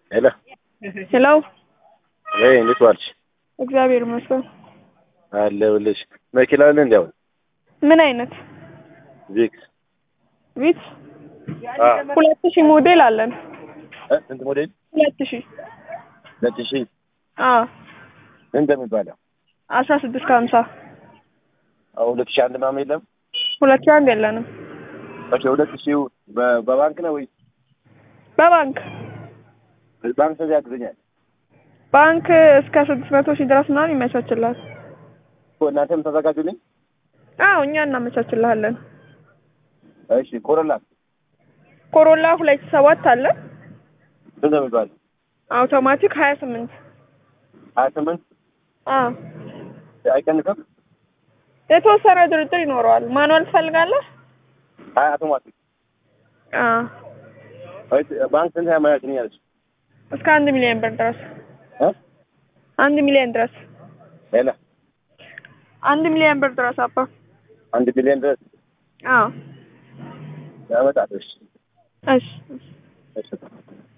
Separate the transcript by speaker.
Speaker 1: ሄሎ
Speaker 2: ሄሎ
Speaker 1: እንዴት ዋልሽ?
Speaker 2: እግዚአብሔር ይመስገን።
Speaker 1: አለሁልሽ። መኪና አለ እንዴ? አሁን
Speaker 2: ምን አይነት
Speaker 1: ቪክስ
Speaker 2: ቪትስ? 2000 ሞዴል አለን።
Speaker 1: ስንት ሞዴል?
Speaker 2: 2000
Speaker 1: 2000 እንደሚባለው
Speaker 2: 1650
Speaker 1: 2001 ምናምን የለም?
Speaker 2: 2001 የለንም።
Speaker 1: እሺ 2000 በባንክ ነው ወይ?
Speaker 2: በባንክ
Speaker 1: ባንክ ስለዚህ ያግዘኛል።
Speaker 2: ባንክ እስከ 600,000 ድረስ ምናምን ይመቻችላል።
Speaker 1: እናንተም ተዘጋጁልኝ።
Speaker 2: አዎ እኛ እናመቻችልሃለን።
Speaker 1: እሺ ኮሮላ
Speaker 2: 2007 አለ።
Speaker 1: ስንት እንደሚባለው?
Speaker 2: አውቶማቲክ 28
Speaker 1: አይቀንስም?
Speaker 2: የተወሰነ ድርድር ይኖረዋል። ማኑዋል ትፈልጋለህ?
Speaker 1: አውቶማቲክ ባንክ ስንት ያመቻችልኛል?
Speaker 2: እስከ 1 ሚሊዮን ብር ድረስ 1 ሚሊዮን ድረስ
Speaker 1: ሄሎ
Speaker 2: 1 ሚሊዮን ብር ድረስ አባ
Speaker 1: 1 ሚሊዮን ድረስ ያመጣል። እሺ
Speaker 2: እሺ